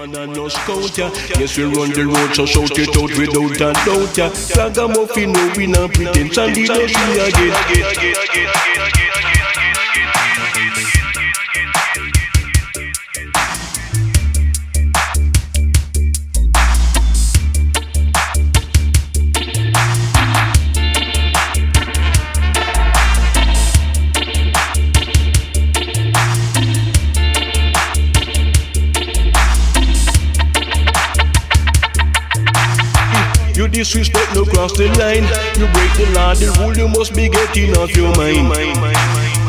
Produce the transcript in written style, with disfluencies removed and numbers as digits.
man and no scout ya. Yes, we run the road, so shout it out without a doubt ya. Ragamuffin, no we not pretend, Sandy no see again. You disrespect, no cross the line. You break the law, the rule, you must be getting off your mind.